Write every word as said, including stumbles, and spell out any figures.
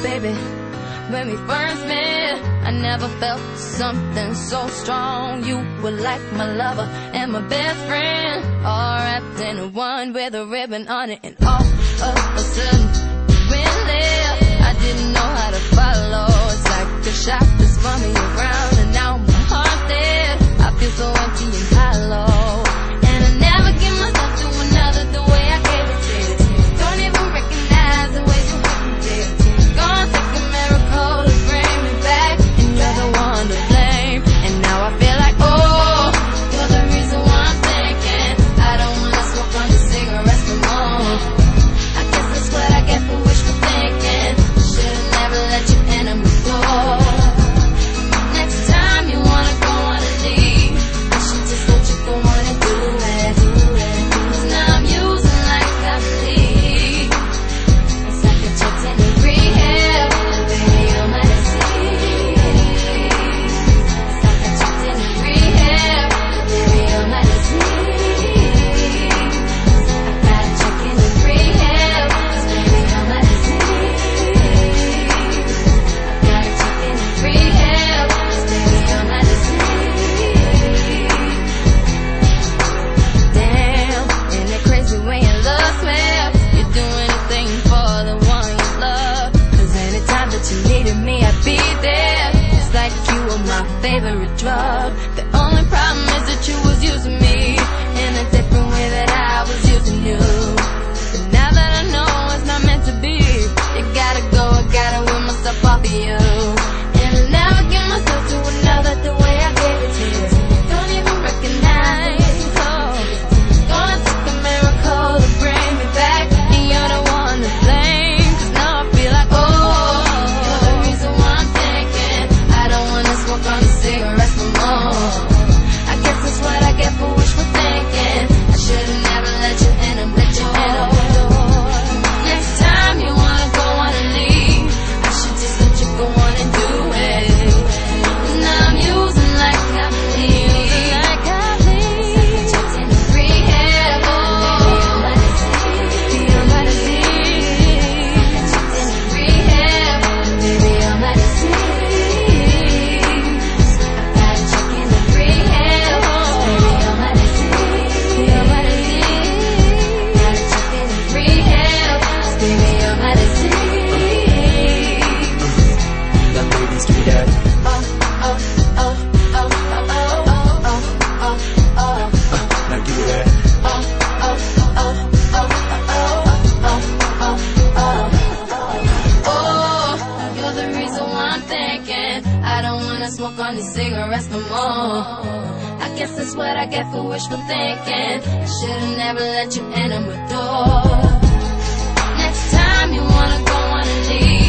baby. When we first met, I never felt something so strong. You were like my lover and my best friend, all wrapped in one with a ribbon on it. And all of a sudden, you went left. I didn't know how to follow. It's like a shot that spun me around, and now my heart's dead. I feel so empty and hollow, and I never give myself to another the way I gave it to you. Don't even recognize the way you hurt me, dear. Gonna take a miracle to bring me back, and you're the one to blame. And now I feel like, oh, you're the reason why I'm thinking I don't wanna smoke on the cigarettes no more. I guess that's what I get for wishful thinking. Should've never let you enter my door. Next time you wanna go on a leave, I should just let you go on and do it. Cause now I'm using like I believe. It's like a checked in a rehab, and baby you're my disease. It's like a checked in a rehab, and baby you're my disease. I gotta check in a rehab, cause baby you're my disease. I gotta check in a rehab, cause baby you're my disease. Damn, isn't it crazy when your love smells? You do anything for the one you love. Cause anytime that you needed me, I'd be there. It's like you were my favorite drug. The only problem is that you was using me in a different way that I was using you. But now that I know it's not meant to be, you gotta go, I gotta win myself off of you. And I'll never give myself to another the way I gave it to you. Don't even recognize, oh. Gonna take a miracle to bring me back, and you're the one to blame. Cause now I feel like, oh, you're the reason why I'm thinking I don't wanna smoke on the cigarettes no more. I guess that's what I get for wishful thinking. I should've never let you in and let you in my door. Next time you wanna go on and leave, I should just let you go on and do it. Cause now I'm using like I believe. Like I believe. It's like a checked in a rehab, oh. You're my disease. You're my disease. Checked in a rehab, baby you're my disease. I gotta check in a rehab, baby you're my disease. You're my disease. Gotta check in a rehab, baby you're my disease. Young ladies, give me that. Oh, oh, oh, oh, oh, oh, oh, oh, oh. Now give me that. Oh, oh, oh, oh, oh, oh, oh, oh. Oh, you're the reason why I'm thinking I don't wanna smoke on these cigarettes no more. I guess that's what I get for wishful thinking. I should've never let you enter my door. Next time you wanna go on a leave,